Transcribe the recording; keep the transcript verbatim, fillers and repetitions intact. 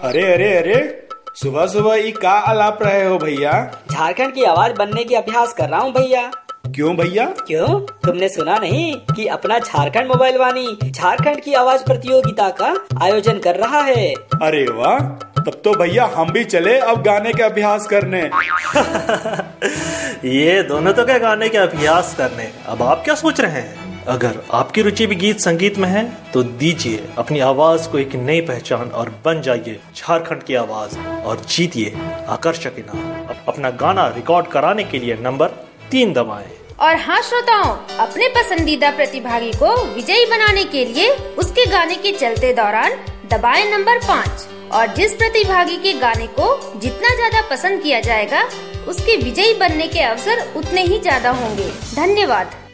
अरे अरे अरे, सुबह सुबह ई का आलाप रहे हो भैया? झारखंड की आवाज बनने की अभ्यास कर रहा हूँ भैया। क्यों भैया? क्यों, तुमने सुना नहीं कि अपना झारखंड मोबाइल वाणी झारखंड की आवाज प्रतियोगिता का आयोजन कर रहा है? अरे वाह, तब तो भैया हम भी चले अब गाने के अभ्यास करने। ये दोनों तो क्या गाने के अभ्यास करने, अब आप क्या सोच रहे हैं? अगर आपकी रुचि भी गीत संगीत में है तो दीजिए अपनी आवाज को एक नई पहचान और बन जाइए झारखंड की आवाज और जीतिए आकर्षक इनाम। अपना गाना रिकॉर्ड कराने के लिए नंबर तीन दबाएं। और हाँ श्रोताओं, अपने पसंदीदा प्रतिभागी को विजयी बनाने के लिए उसके गाने के चलते दौरान दबाएं नंबर पाँच। और जिस प्रतिभागी के गाने को जितना ज्यादा पसंद किया जाएगा उसके विजयी बनने के अवसर उतने ही ज्यादा होंगे। धन्यवाद।